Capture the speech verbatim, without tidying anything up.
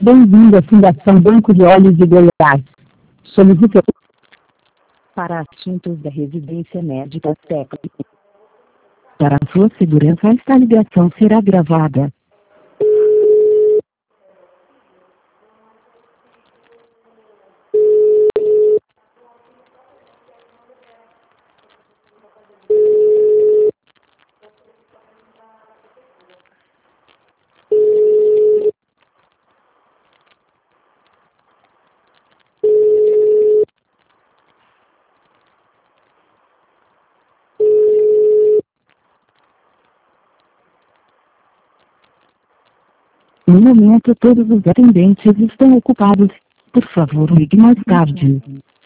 Bem-vindo à Fundação Banco de Olhos de Goiás. Solicite Para assuntos da residência médica técnica. Para a sua segurança, esta ligação será gravada. No momento, todos os atendentes estão ocupados. Por favor, ligue mais tarde.